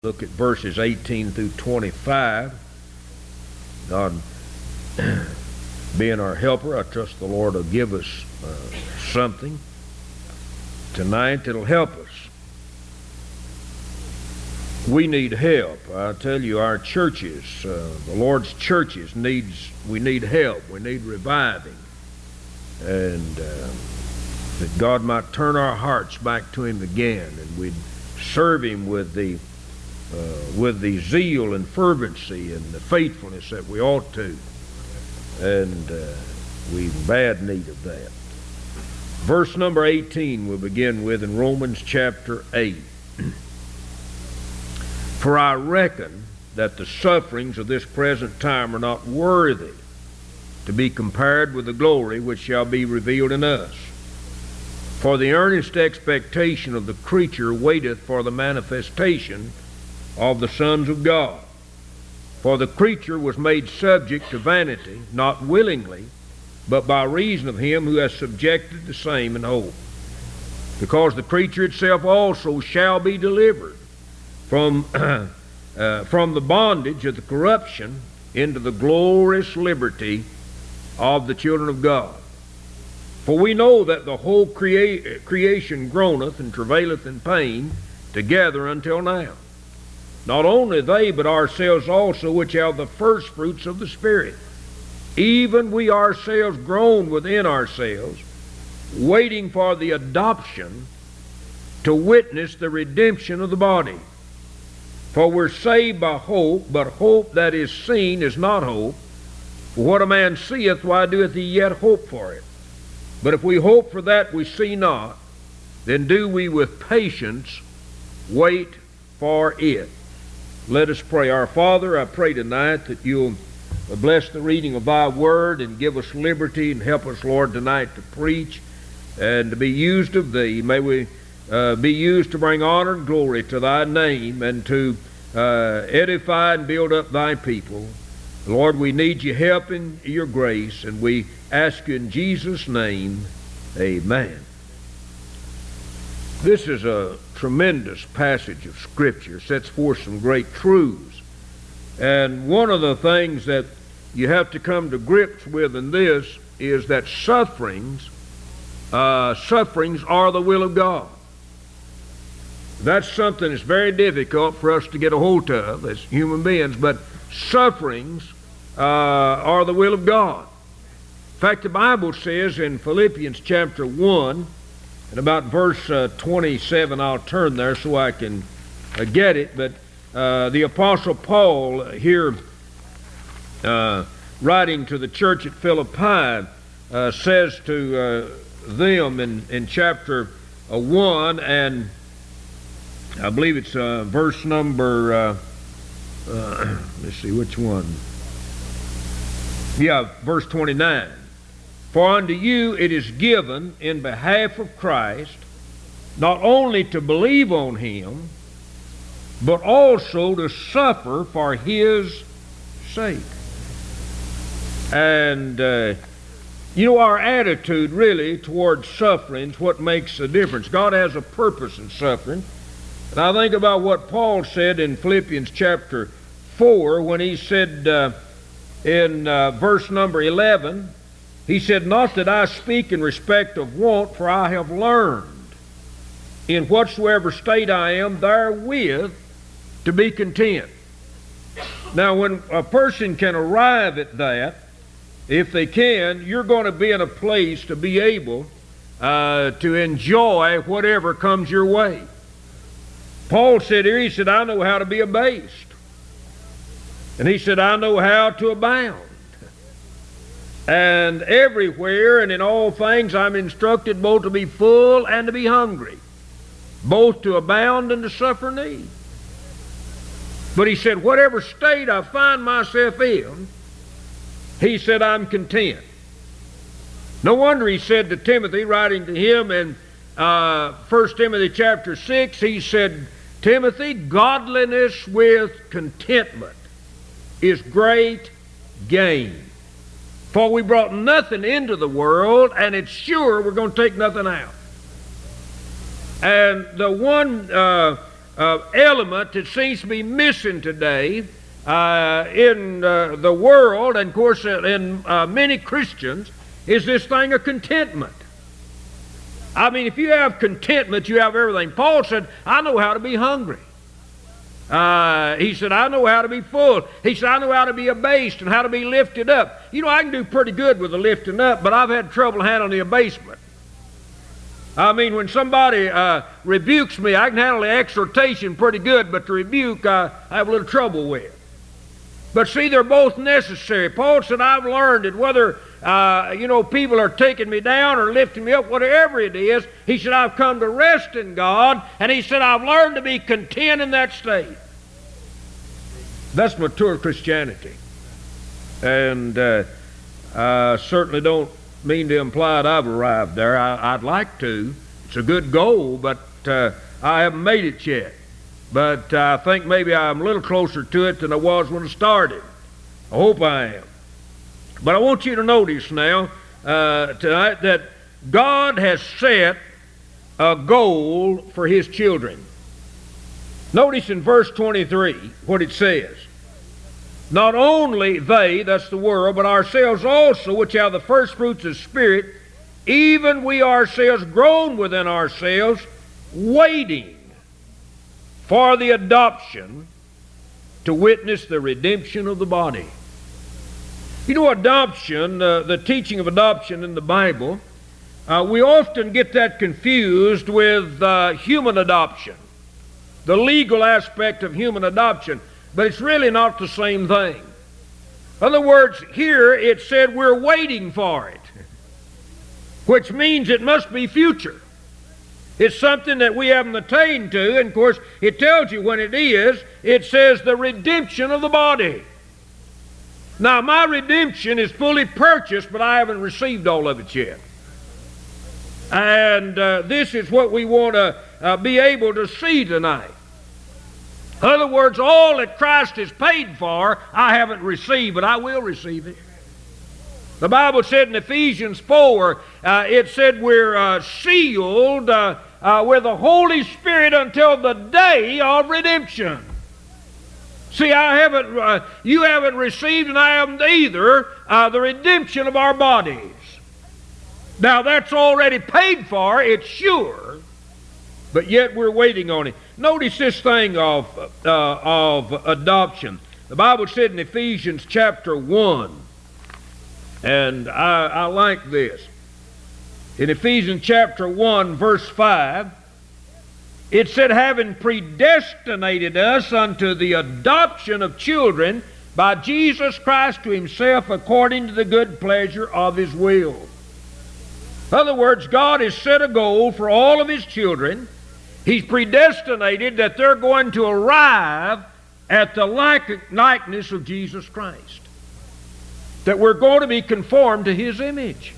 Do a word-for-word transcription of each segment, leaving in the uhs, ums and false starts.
Look at verses eighteen through twenty-five. God being our helper, I trust the Lord will give us uh, something tonight that'll help us. We need help. I tell you, our churches, uh, the Lord's churches, needs we need help. We need reviving. And uh, that God might turn our hearts back to Him again, and we'd serve Him with the Uh, with the zeal and fervency and the faithfulness that we ought to. And uh, we've bad need of that. Verse number eighteen we'll begin with in Romans chapter eight. For I reckon that the sufferings of this present time are not worthy to be compared with the glory which shall be revealed in us. For the earnest expectation of the creature waiteth for the manifestation of the sons of God. For the creature was made subject to vanity, not willingly, but by reason of him who has subjected the same in hope. Because the creature itself also shall be delivered from, uh, from the bondage of the corruption into the glorious liberty of the children of God. For we know that the whole crea- creation groaneth and travaileth in pain together until now. Not only they, but ourselves also, which have the first fruits of the Spirit. Even we ourselves groan within ourselves, waiting for the adoption to witness the redemption of the body. For we're saved by hope, but hope that is seen is not hope. For what a man seeth, why doeth he yet hope for it? But if we hope for that we see not, then do we with patience wait for it. Let us pray. Our Father, I pray tonight that You'll bless the reading of Thy Word and give us liberty and help us, Lord, tonight to preach and to be used of Thee. May we uh, be used to bring honor and glory to Thy name and to uh, edify and build up Thy people. Lord, we need Your help and Your grace, and we ask You in Jesus' name, amen. This is a tremendous passage of Scripture, sets forth some great truths. And one of the things that you have to come to grips with in this is that sufferings, uh, sufferings are the will of God. That's something that's very difficult for us to get a hold of as human beings, but sufferings uh, are the will of God. In fact, the Bible says in Philippians chapter one, and about verse uh, twenty-seven, I'll turn there so I can uh, get it. But uh, the Apostle Paul here, uh, writing to the church at Philippi, uh, says to uh, them in, in chapter uh, one, and I believe it's uh, verse number, uh, uh, let's see which one. Yeah, verse twenty-nine. For unto you it is given in behalf of Christ not only to believe on Him, but also to suffer for His sake. And, uh, you know, our attitude really towards suffering is what makes a difference. God has a purpose in suffering. And I think about what Paul said in Philippians chapter four when he said uh, in uh, verse number eleven, he said, Not that I speak in respect of want, for I have learned in whatsoever state I am therewith to be content. Now, when a person can arrive at that, if they can, you're going to be in a place to be able uh, to enjoy whatever comes your way. Paul said here, he said, I know how to be abased. And he said, I know how to abound. And everywhere and in all things I'm instructed both to be full and to be hungry, both to abound and to suffer need. But he said, whatever state I find myself in, he said, I'm content. No wonder he said to Timothy, writing to him in uh, First Timothy chapter six, he said, Timothy, godliness with contentment is great gain. For we brought nothing into the world, and it's sure we're going to take nothing out. And the one uh, uh, element that seems to be missing today uh, in uh, the world, and of course in uh, many Christians, is this thing of contentment. I mean, if you have contentment, you have everything. Paul said, I know how to be hungry. Uh, he said, I know how to be full. He said, I know how to be abased and how to be lifted up. You know, I can do pretty good with the lifting up, but I've had trouble handling the abasement. I mean, when somebody uh, rebukes me, I can handle the exhortation pretty good, but the rebuke uh, I have a little trouble with. But see, they're both necessary. Paul said, I've learned that whether, uh, you know, people are taking me down or lifting me up, whatever it is, he said, I've come to rest in God, and he said, I've learned to be content in that state. That's mature Christianity. And uh, I certainly don't mean to imply that I've arrived there. I, I'd like to. It's a good goal, but uh, I haven't made it yet. But uh, I think maybe I'm a little closer to it than I was when I started. I hope I am. But I want you to notice now uh, tonight that God has set a goal for His children. Notice in verse twenty-three what it says. Not only they, that's the world, but ourselves also, which have the first fruits of the Spirit, even we ourselves groan within ourselves, waiting for the adoption to witness the redemption of the body. You know, adoption, uh, the teaching of adoption in the Bible, uh, we often get that confused with uh, human adoption, the legal aspect of human adoption, but it's really not the same thing. In other words, here it said we're waiting for it, which means it must be future. It's something that we haven't attained to, and of course it tells you when it is. It says the redemption of the body. Now my redemption is fully purchased, but I haven't received all of it yet. And uh, this is what we want to uh, be able to see tonight. In other words, all that Christ has paid for, I haven't received, but I will receive it. The Bible said in Ephesians four, uh, it said we're uh, sealed uh, uh, with the Holy Spirit until the day of redemption. See, I haven't, uh, you haven't received, and I haven't either, uh, the redemption of our bodies. Now that's already paid for, it's sure, but yet we're waiting on it. Notice this thing of, uh, of adoption. The Bible said in Ephesians chapter one, and I, I like this. In Ephesians chapter one, verse five, it said, having predestinated us unto the adoption of children by Jesus Christ to Himself according to the good pleasure of His will. In other words, God has set a goal for all of His children. He's predestinated that they're going to arrive at the like, likeness of Jesus Christ. That we're going to be conformed to His image.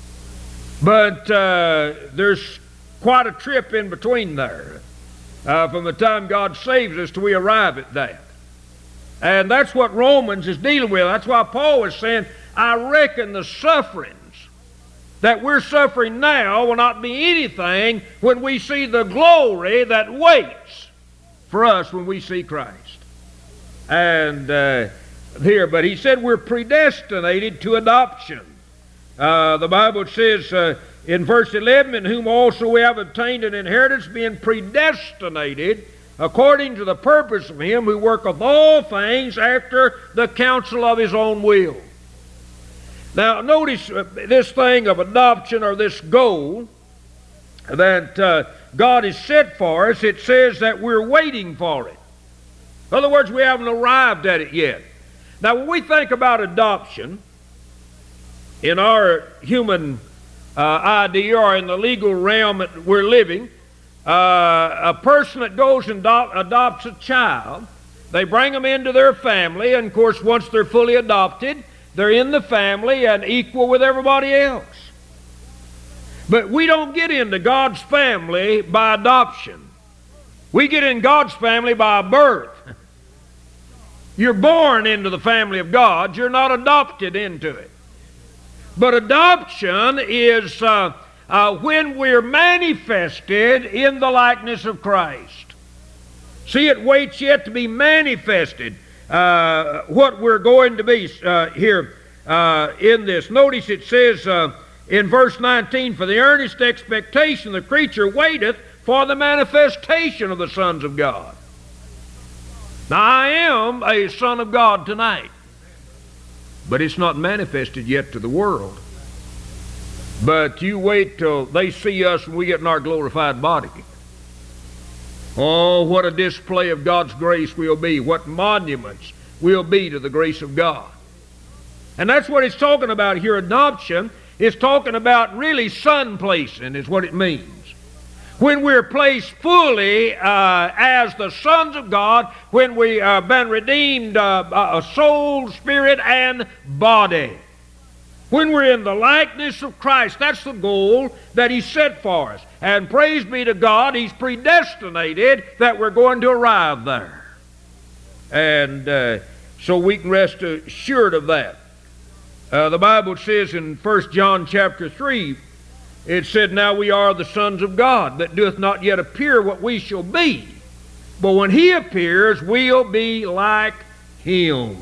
But uh, there's quite a trip in between there. Uh, from the time God saves us till we arrive at that. And that's what Romans is dealing with. That's why Paul is saying, I reckon the sufferings that we're suffering now will not be anything when we see the glory that waits for us when we see Christ. And uh, here, but he said we're predestinated to adoption. Uh, the Bible says uh, in verse eleven, in whom also we have obtained an inheritance, being predestinated according to the purpose of Him who worketh all things after the counsel of His own will. Now notice uh, this thing of adoption, or this goal that uh, God has set for us. It says that we're waiting for it. In other words, we haven't arrived at it yet. Now when we think about adoption in our human uh, idea, or in the legal realm that we're living, uh, a person that goes and do- adopts a child, they bring them into their family, and of course once they're fully adopted, they're in the family and equal with everybody else. But we don't get into God's family by adoption. We get in God's family by birth. You're born into the family of God. You're not adopted into it. But adoption is uh, uh, when we're manifested in the likeness of Christ. See, it waits yet to be manifested uh, what we're going to be uh, here uh, in this. Notice it says uh, in verse nineteen, for the earnest expectation of the creature waiteth for the manifestation of the sons of God. Now, I am a son of God tonight, but it's not manifested yet to the world. But you wait till they see us when we get in our glorified body. Oh, what a display of God's grace we'll be. What monuments we'll be to the grace of God. And that's what it's talking about here. Adoption is talking about really son placing is what it means. When we're placed fully uh, as the sons of God, when we have uh, been redeemed, uh, uh, soul, spirit, and body. When we're in the likeness of Christ, that's the goal that He set for us. And praise be to God, He's predestinated that we're going to arrive there. And uh, so we can rest assured of that. Uh, the Bible says in First John chapter three, it said, now we are the sons of God, that doeth not yet appear what we shall be. But when He appears, we'll be like Him.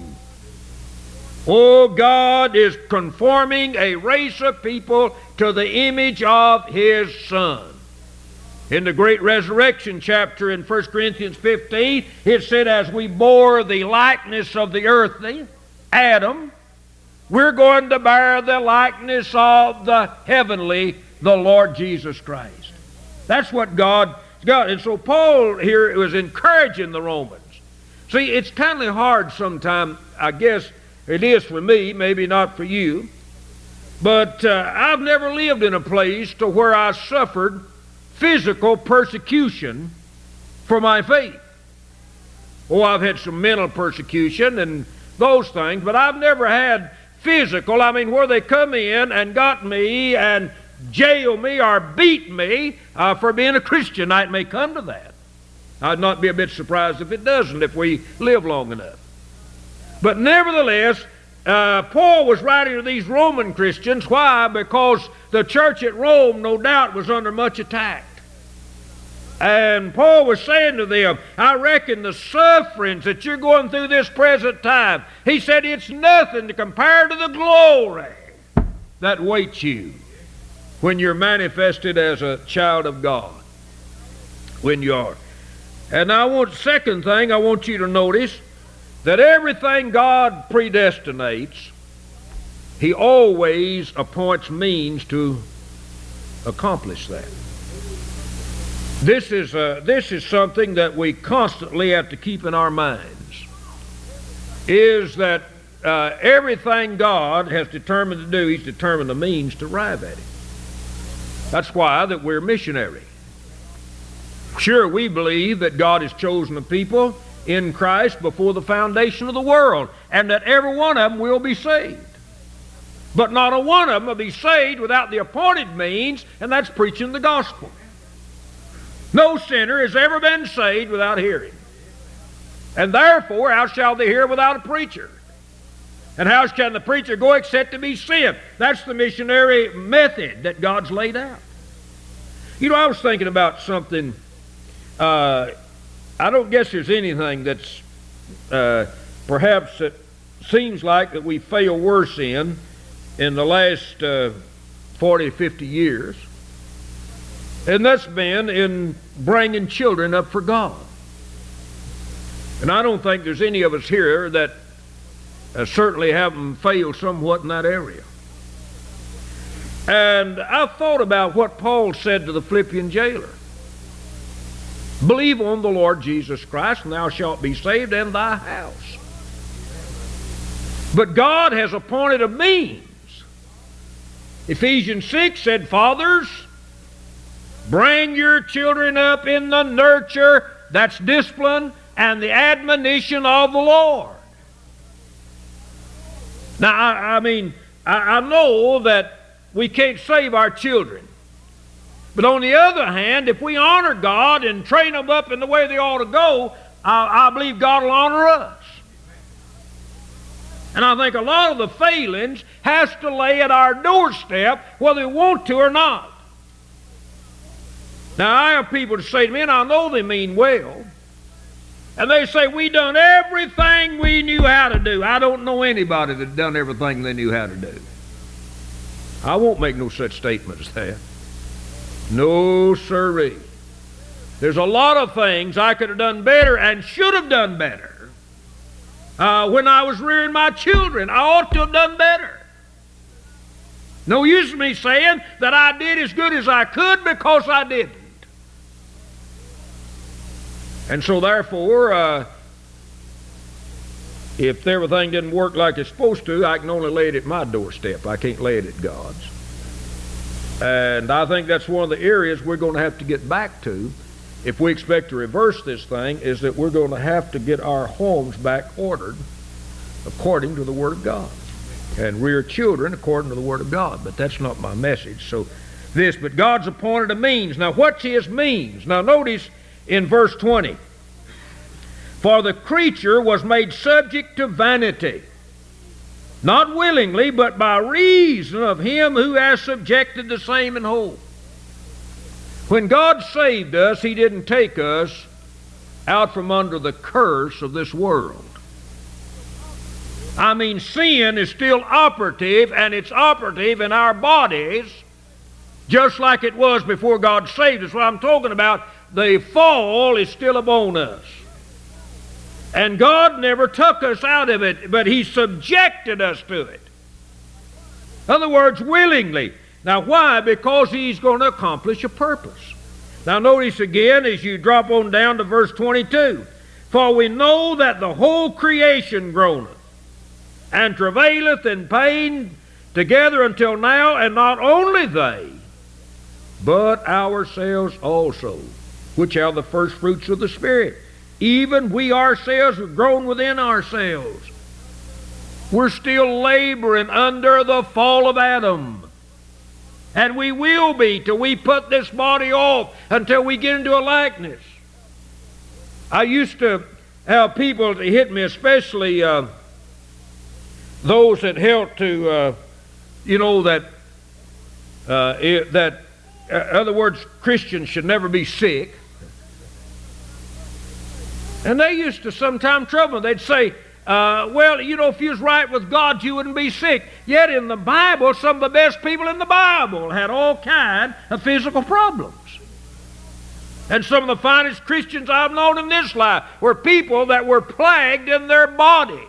Oh, God is conforming a race of people to the image of His Son. In the great resurrection chapter in First Corinthians fifteen, it said, as we bore the likeness of the earthly, Adam, we're going to bear the likeness of the heavenly, the Lord Jesus Christ. That's what God's got. And so Paul here was encouraging the Romans. See, it's kind of hard sometimes, I guess it is for me, maybe not for you, but uh, I've never lived in a place to where I suffered physical persecution for my faith. Oh, I've had some mental persecution and those things, but I've never had physical, I mean, where they come in and got me and jail me or beat me uh, for being a Christian. It may come to that. I'd not be a bit surprised if it doesn't, if we live long enough. But nevertheless, uh, Paul was writing to these Roman Christians. Why? Because the church at Rome, no doubt, was under much attack. And Paul was saying to them, I reckon the sufferings that you're going through this present time, he said, it's nothing to compare to the glory that waits you when you're manifested as a child of God. When you are. And I want, second thing, I want you to notice that everything God predestinates, He always appoints means to accomplish that. This is, uh, this is something that we constantly have to keep in our minds, is that uh, everything God has determined to do, He's determined the means to arrive at it. That's why that we're missionary. Sure, we believe that God has chosen a people in Christ before the foundation of the world, and that every one of them will be saved. But not a one of them will be saved without the appointed means, and that's preaching the gospel. No sinner has ever been saved without hearing. And therefore, how shall they hear without a preacher? And how can the preacher go except to be sent? That's the missionary method that God's laid out. You know, I was thinking about something. Uh, I don't guess there's anything that's uh, perhaps that seems like that we fail worse in in the last uh, forty, fifty years. And that's been in bringing children up for God. And I don't think there's any of us here that uh, certainly haven't failed somewhat in that area. And I thought about what Paul said to the Philippian jailer. Believe on the Lord Jesus Christ, and thou shalt be saved and thy house. But God has appointed a means. Ephesians six said, fathers, bring your children up in the nurture, that's discipline, and the admonition of the Lord. Now, I, I mean, I, I know that we can't save our children. But on the other hand, if we honor God and train them up in the way they ought to go, I, I believe God will honor us. And I think a lot of the failings has to lay at our doorstep, whether we want to or not. Now, I have people to say to me, and I know they mean well, And they say, we done everything we knew how to do. I don't know anybody that done everything they knew how to do. I won't make no such statement as that. No, sirree. There's a lot of things I could have done better and should have done better. Uh, when I was rearing my children, I ought to have done better. No use me saying that I did as good as I could, because I didn't. And so therefore, uh, if everything didn't work like it's supposed to, I can only lay it at my doorstep. I can't lay it at God's. And I think that's one of the areas we're going to have to get back to if we expect to reverse this thing, is that we're going to have to get our homes back ordered according to the Word of God, and rear children according to the Word of God. But that's not my message. So this, but God's appointed a means. Now what's His means? Now notice in verse twenty, for the creature was made subject to vanity, not willingly, but by reason of Him who has subjected the same in whole. When God saved us, He didn't take us out from under the curse of this world. I mean, sin is still operative, and it's operative in our bodies just like it was before God saved us. What I'm talking about, the fall is still upon us. And God never took us out of it, but He subjected us to it. In other words, willingly. Now why? Because He's going to accomplish a purpose. Now notice again as you drop on down to verse twenty-two. For we know that the whole creation groaneth, and travaileth in pain together until now, and not only they, but ourselves also, which are the first fruits of the Spirit. Even we ourselves have grown within ourselves. We're still laboring under the fall of Adam. And we will be till we put this body off, until we get into a likeness. I used to have people to hit me, especially uh, those that held to, uh, you know, that, uh, it, that, uh, in other words, Christians should never be sick. And they used to sometimes trouble. They'd say, uh, well, you know, if you was right with God, you wouldn't be sick. Yet in the Bible, some of the best people in the Bible had all kinds of physical problems. And some of the finest Christians I've known in this life were people that were plagued in their bodies.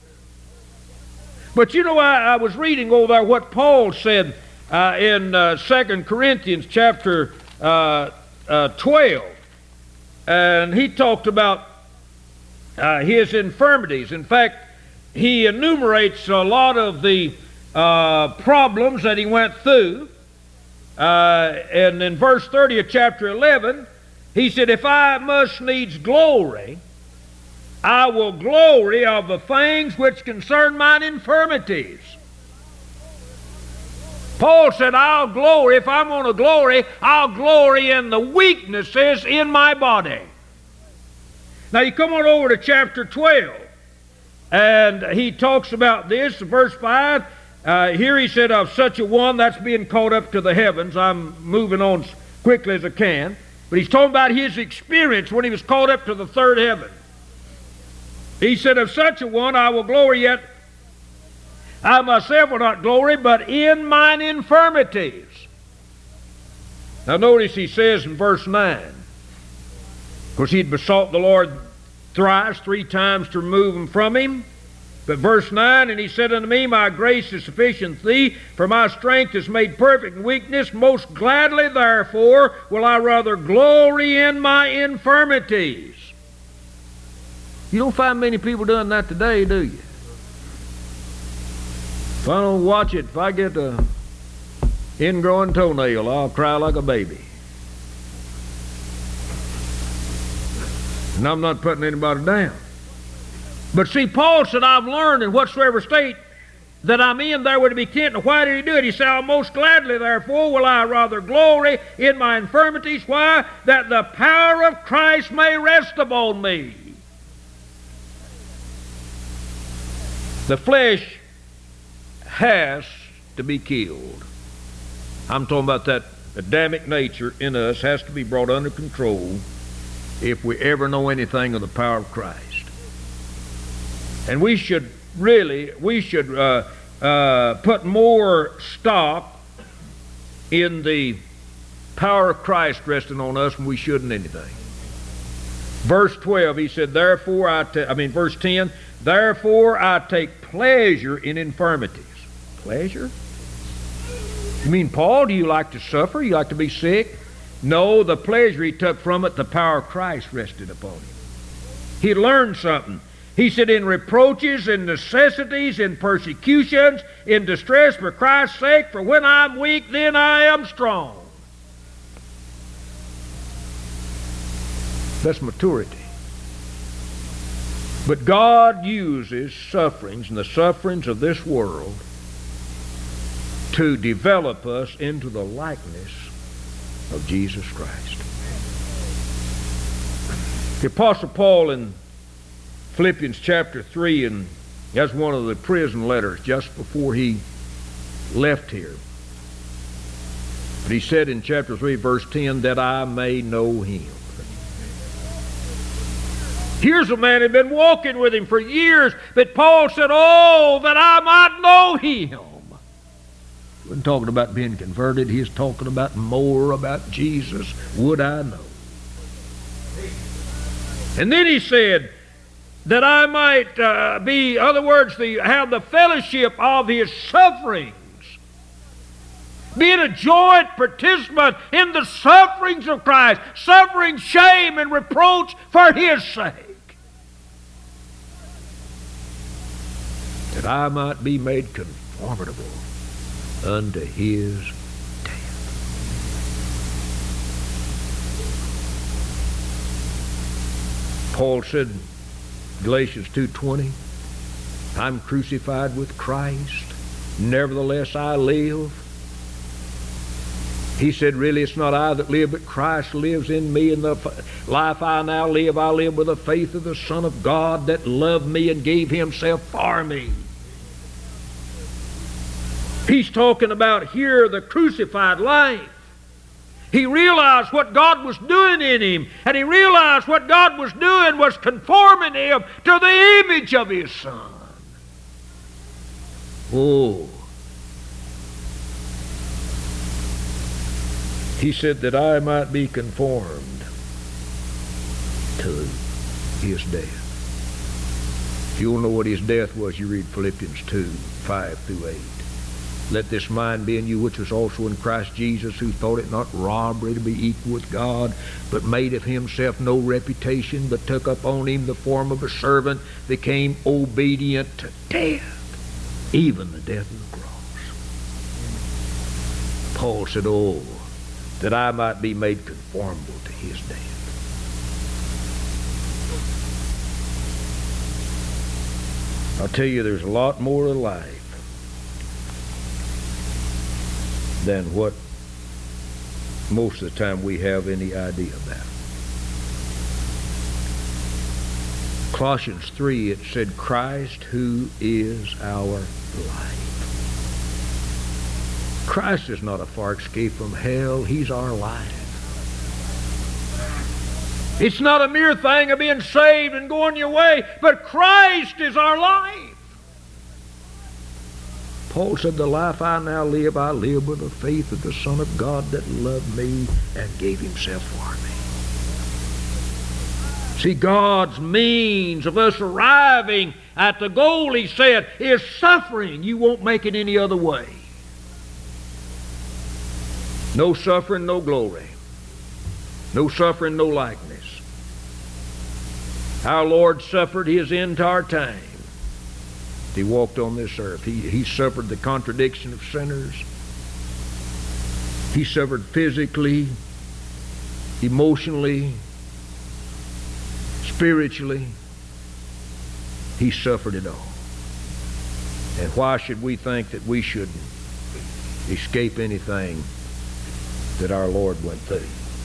But you know, I, I was reading over there what Paul said uh, in uh, Second Corinthians chapter uh, uh, twelve. And he talked about Uh, his infirmities. In fact, he enumerates a lot of the uh, problems that he went through. Uh, and in verse thirty of chapter eleven, he said, if I must needs glory, I will glory of the things which concern mine infirmities. Paul said, I'll glory, if I'm going to glory, I'll glory in the weaknesses in my body. Now you come on over to chapter twelve, and he talks about this, verse five. Uh, here he said, of such a one that's being caught up to the heavens. I'm moving on as quickly as I can. But he's talking about his experience when he was caught up to the third heaven. He said, of such a one I will glory, yet I myself will not glory, but in mine infirmities. Now notice he says in verse nine, because he'd besought the Lord thrice, three times to remove them from him. But verse nine, and he said unto me, my grace is sufficient for thee, for my strength is made perfect in weakness. Most gladly, therefore, will I rather glory in my infirmities. You don't find many people doing that today, do you? If I don't watch it, if I get an ingrowing toenail, I'll cry like a baby. And I'm not putting anybody down. But see, Paul said, I've learned in whatsoever state that I'm in, there would be content. Why did he do it? He said, most gladly, therefore, will I rather glory in my infirmities. Why? That the power of Christ may rest upon me. The flesh has to be killed. I'm talking about that Adamic nature in us has to be brought under control. if we ever know anything of the power of Christ. And we should really, we should uh, uh, put more stock in the power of Christ resting on us than we should in anything. Verse twelve, he said, therefore I, ta- I mean, verse ten, therefore I take pleasure in infirmities. Pleasure? You mean, Paul, do you like to suffer? You like to be sick? No, the pleasure he took from it, the power of Christ rested upon him. He learned something. He said, in reproaches, in necessities, in persecutions, in distress for Christ's sake, for when I'm weak, then I am strong. That's maturity. But God uses sufferings and the sufferings of this world to develop us into the likeness of Jesus Christ. The Apostle Paul in Philippians chapter three, and that's one of the prison letters just before he left here. But he said in chapter three, verse ten, that I may know him. Here's a man who had been walking with him for years, but Paul said, oh, that I might know him. He wasn't talking about being converted. He was talking about more about Jesus. Would I know? And then he said, that I might uh, be, in other words, the, have the fellowship of his sufferings. Being a joint participant in the sufferings of Christ, suffering shame and reproach for his sake. That I might be made conformable unto his death. Paul said, Galatians two twenty, I'm crucified with Christ, nevertheless I live. He said, really, it's not I that live, but Christ lives in me, and the life I now live, I live with the faith of the Son of God that loved me and gave himself for me. He's talking about here the crucified life. He realized what God was doing in him, and he realized what God was doing was conforming him to the image of his Son. Oh. He said that I might be conformed to his death. If you want to know what his death was, you read Philippians two, five through eight. Let this mind be in you, which was also in Christ Jesus, who thought it not robbery to be equal with God, but made of himself no reputation, but took upon him the form of a servant, became obedient to death, even the death of the cross. Paul said, oh, that I might be made conformable to his death. I'll tell you, there's a lot more to life than what most of the time we have any idea about. Colossians three, it said, Christ who is our life. Christ is not a far escape from hell. He's our life. It's not a mere thing of being saved and going your way, but Christ is our life. Paul said, the life I now live, I live with the faith of the Son of God that loved me and gave himself for me. See, God's means of us arriving at the goal, he said, is suffering. You won't make it any other way. No suffering, no glory. No suffering, no likeness. Our Lord suffered his entire time. He walked on this earth. He, he suffered the contradiction of sinners. He suffered physically, emotionally, spiritually. He suffered it all. And why should we think that we should escape anything that our Lord went through?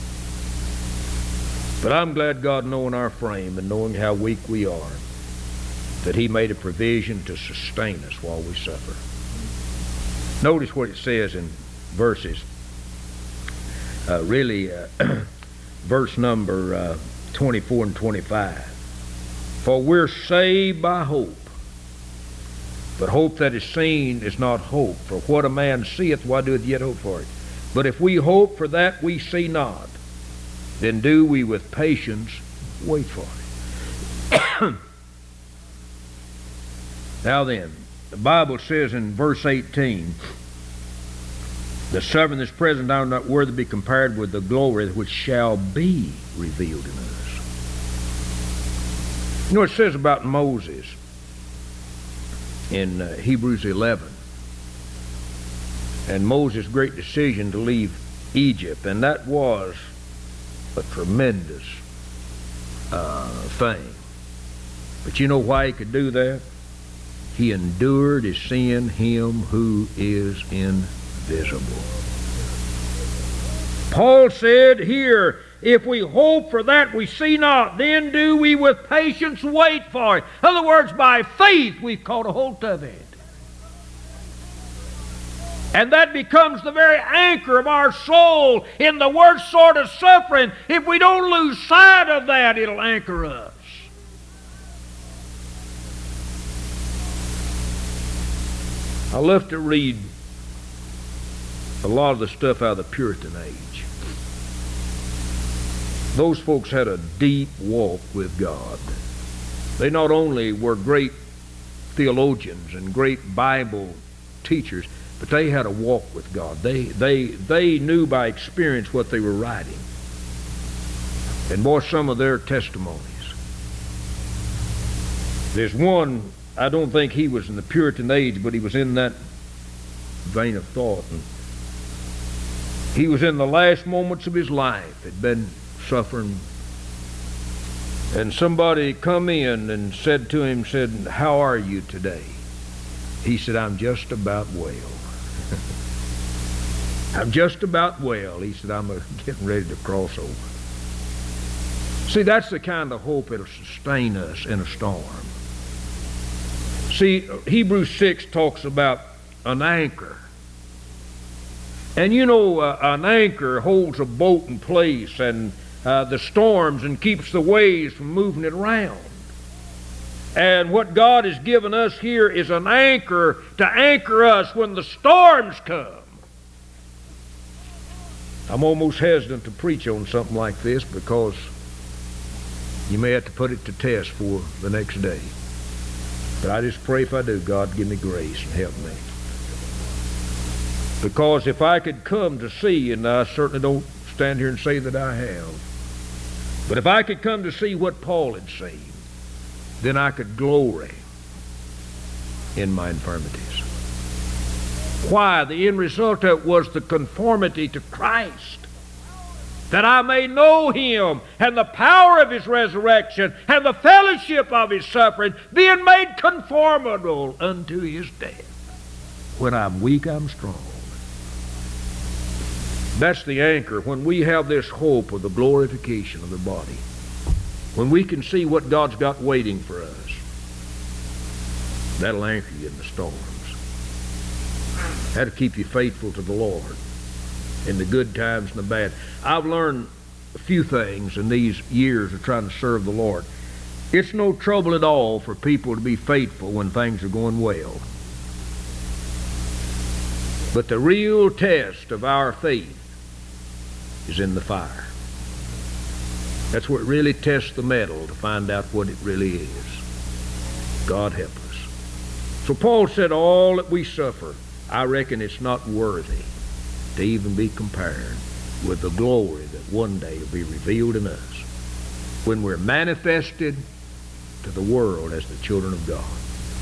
But I'm glad God, knowing our frame and knowing how weak we are, that he made a provision to sustain us while we suffer. Notice what it says in verses, uh, really uh, verse number uh, twenty-four and twenty-five. For we're saved by hope. But hope that is seen is not hope. For what a man seeth, why doeth yet hope for it? But if we hope for that we see not, then do we with patience wait for it. Now then, the Bible says in verse eighteen, the suffering this present time not worthy to be compared with the glory which shall be revealed in us. You know what it says about Moses in uh, Hebrews eleven, and Moses' great decision to leave Egypt, and that was a tremendous uh, thing. But you know why he could do that? He endured as seeing him who is invisible. Paul said here, if we hope for that we see not, then do we with patience wait for it. In other words, by faith we've caught a hold of it. And that becomes the very anchor of our soul in the worst sort of suffering. If we don't lose sight of that, it'll anchor us. I love to read a lot of the stuff out of the Puritan age. Those folks had a deep walk with God. They not only were great theologians and great Bible teachers, but they had a walk with God. They, they, they knew by experience what they were writing. And boy, some of their testimonies. There's one, I don't think he was in the Puritan age, but he was in that vein of thought. And he was in the last moments of his life, had been suffering. And somebody come in and said to him, said, how are you today? He said, I'm just about well. I'm just about well. He said, I'm getting ready to cross over. See, that's the kind of hope that'll sustain us in a storm. See, Hebrews six talks about an anchor. And you know, uh, an anchor holds a boat in place and uh, the storms and keeps the waves from moving it around. And what God has given us here is an anchor to anchor us when the storms come. I'm almost hesitant to preach on something like this because you may have to put it to test for the next day. But I just pray if I do, God give me grace and help me. Because if I could come to see, and I certainly don't stand here and say that I have, but if I could come to see what Paul had seen, then I could glory in my infirmities. Why? The end result of it was the conformity to Christ, that I may know him and the power of his resurrection and the fellowship of his suffering, being made conformable unto his death. When I'm weak, I'm strong. That's the anchor. When we have this hope of the glorification of the body, when we can see what God's got waiting for us, that'll anchor you in the storms. That'll keep you faithful to the Lord in the good times and the bad. I've learned a few things in these years of trying to serve the Lord. It's no trouble at all for people to be faithful when things are going well. But the real test of our faith is in the fire. That's where it really tests the metal to find out what it really is. God help us. So Paul said, all that we suffer, I reckon it's not worthy to even be compared with the glory that one day will be revealed in us when we're manifested to the world as the children of God.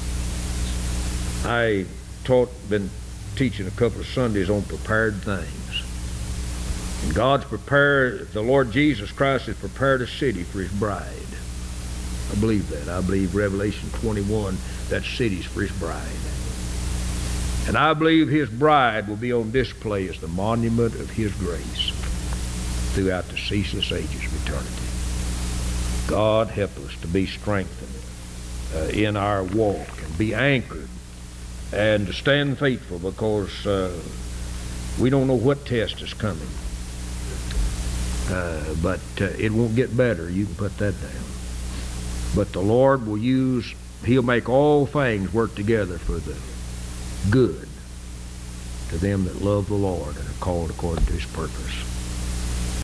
I taught, been teaching a couple of Sundays on prepared things. And God's prepared, the Lord Jesus Christ has prepared a city for his bride. I believe that. I believe Revelation twenty-one, that city's for his bride. And I believe his bride will be on display as the monument of his grace throughout the ceaseless ages of eternity. God help us to be strengthened uh, in our walk and be anchored and to stand faithful, because uh, we don't know what test is coming. Uh, but uh, it won't get better. You can put that down. But the Lord will use, He'll make all things work together for the good to them that love the Lord and are called according to His purpose.